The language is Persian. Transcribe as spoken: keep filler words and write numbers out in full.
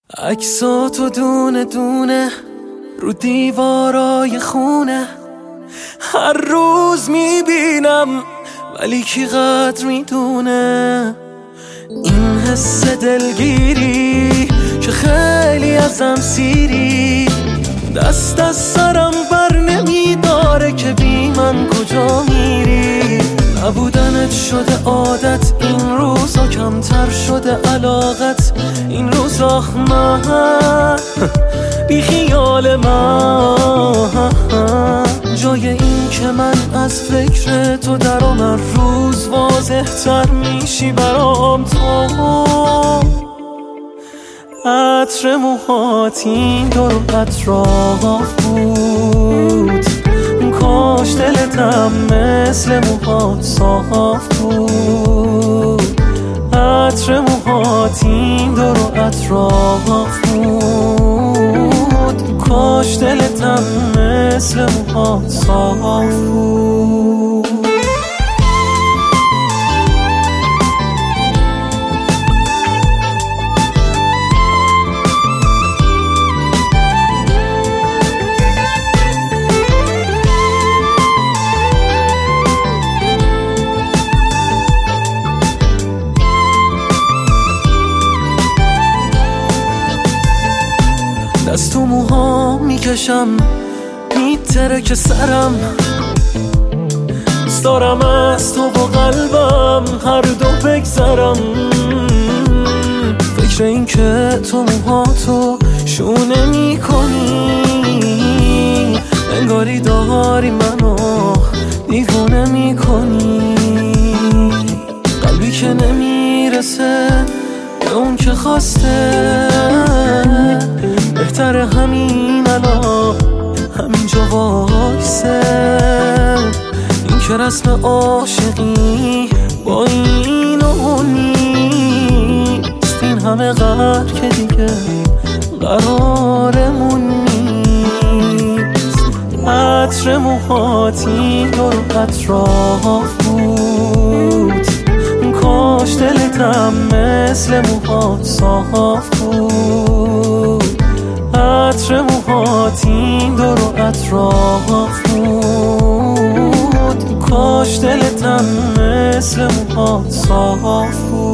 عکساتو دونه دونه رو دیوارای خونه هر روز میبینم، ولی کی قدر میدونه این حس دلگیری که خیلی ازم سیری. دست از سرم بر نمیداره که بی من کجا میری. نبودنت شده عادت، این روزا کمتر شده علاقت. این روزا من بی خیال من جای این که من از فکر تو درام هر روز واضح تر میشی برام. تو عطر موهات این دور و اطراف بود، کاش دلتم مثل موهات صاف بود. عطر موهات این دور و اطراف بود، کاش دلتم مثل موهات صاف بود. دست تو موها میکشم میتره که سرم، دوست دارم از تو با قلبم هر دو بگذرم. فکر این که تو موهاتو شونه میکنی، انگاری داری منو دیوونه میکنی. قلبی که نمیرسه به اون که خواسته، بهتره همین الان همینجا وایسه. این که رسم عاشقی با این و اون نیست، این همه قرار که دیگه قرارمون نیست. عطر موهات این دور و اطراف بود، کاش دلتم مثل موهات صاف بود. عطر موهات این دور و اطراف بود، کاش دلتم مثل موهات صاف بود.